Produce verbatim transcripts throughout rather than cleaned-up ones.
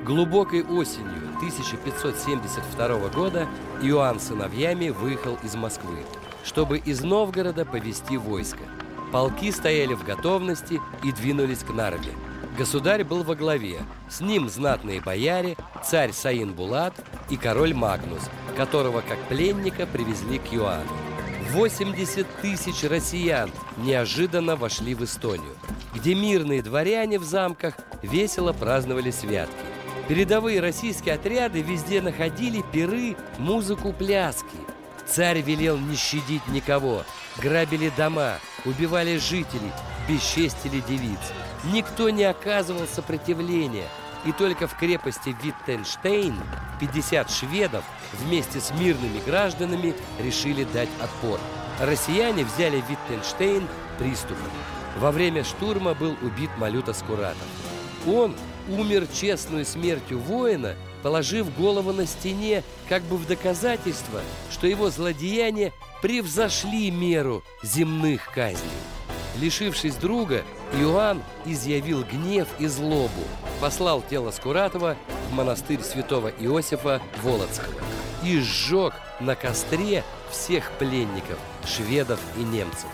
Глубокой осенью тысяча пятьсот семьдесят второго года Иоанн с сыновьями выехал из Москвы, чтобы из Новгорода повести войско. Полки стояли в готовности и двинулись к Нарве. Государь был во главе, с ним знатные бояре, царь Саин Булат и король Магнус, которого как пленника привезли к Иоанну. восемьдесят тысяч россиян неожиданно вошли в Эстонию, где мирные дворяне в замках весело праздновали святки. Передовые российские отряды везде находили пиры, музыку, пляски. Царь велел не щадить никого, грабили дома, убивали жителей, бесчестили девиц. Никто не оказывал сопротивления, и только в крепости Виттенштейн пятьдесят шведов вместе с мирными гражданами решили дать отпор. Россияне взяли Виттенштейн приступом. Во время штурма был убит Малюта Скуратов. Он умер честную смертью воина, положив голову на стене, как бы в доказательство, что его злодеяния превзошли меру земных казней. Лишившись друга, Иоанн изъявил гнев и злобу, послал тело Скуратова в монастырь святого Иосифа Волоцкого и сжег на костре всех пленников, шведов и немцев.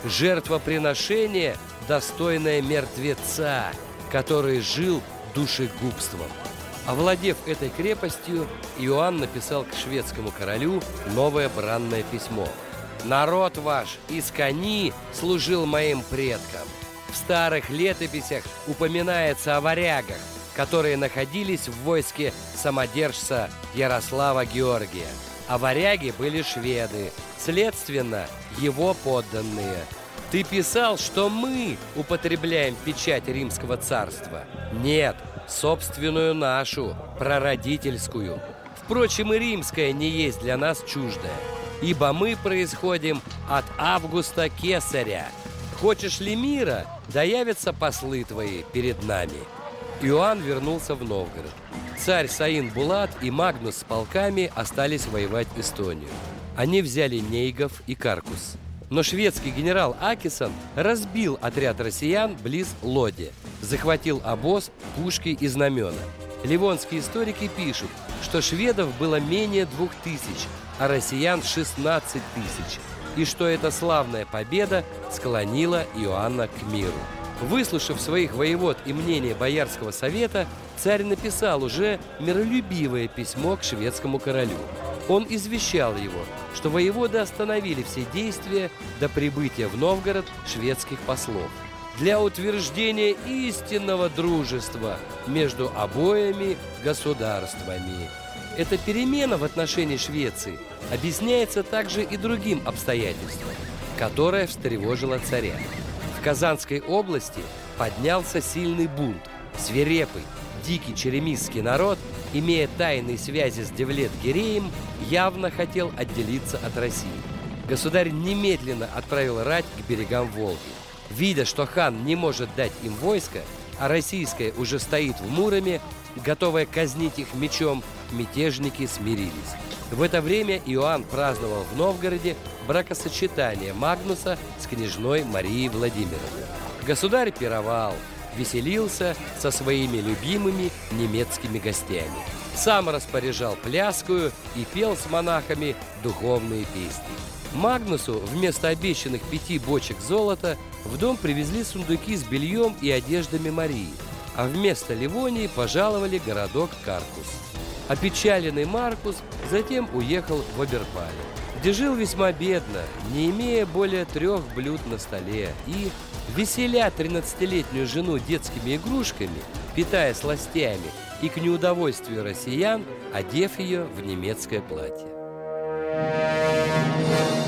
Жертвоприношение, достойное мертвеца, который жил душегубством. Овладев этой крепостью, Иоанн написал к шведскому королю новое бранное письмо. «Народ ваш искони служил моим предкам. В старых летописях упоминается о варягах, которые находились в войске самодержца Ярослава Георгия. А варяги были шведы, следственно, его подданные. Ты писал, что мы употребляем печать Римского царства. Нет, собственную нашу, прародительскую. Впрочем, и римская не есть для нас чуждая, ибо мы происходим от Августа Кесаря. Хочешь ли мира, да явятся послы твои перед нами». Иоанн вернулся в Новгород. Царь Саин Булат и Магнус с полками остались воевать Эстонию. Они взяли Нейгов и Каркус. Но шведский генерал Акисон разбил отряд россиян близ Лоди, захватил обоз, пушки и знамена. Ливонские историки пишут, что шведов было менее двух тысяч, а россиян шестнадцать тысяч, и что эта славная победа склонила Иоанна к миру. Выслушав своих воевод и мнение Боярского совета, царь написал уже миролюбивое письмо к шведскому королю. Он извещал его, что воеводы остановили все действия до прибытия в Новгород шведских послов для утверждения истинного дружества между обоими государствами. Эта перемена в отношении Швеции объясняется также и другим обстоятельством, которое встревожило царя. В Казанской области поднялся сильный бунт. Свирепый, дикий черемисский народ, имея тайные связи с Девлет-Гиреем, явно хотел отделиться от России. Государь немедленно отправил рать к берегам Волги. Видя, что хан не может дать им войско, а российское уже стоит в Муроме, готовое казнить их мечом, мятежники смирились. В это время Иоанн праздновал в Новгороде бракосочетание Магнуса с княжной Марией Владимировной. Государь пировал, веселился со своими любимыми немецкими гостями. Сам распоряжал пляскую и пел с монахами духовные песни. Магнусу вместо обещанных пяти бочек золота в дом привезли сундуки с бельем и одеждами Марии, а вместо Ливонии пожаловали городок Каркус. Опечаленный Маркус затем уехал в Оберпале, где жил весьма бедно, не имея более трех блюд на столе, и, веселя тринадцатилетнюю жену детскими игрушками, питая сластями и к неудовольствию россиян, одев ее в немецкое платье.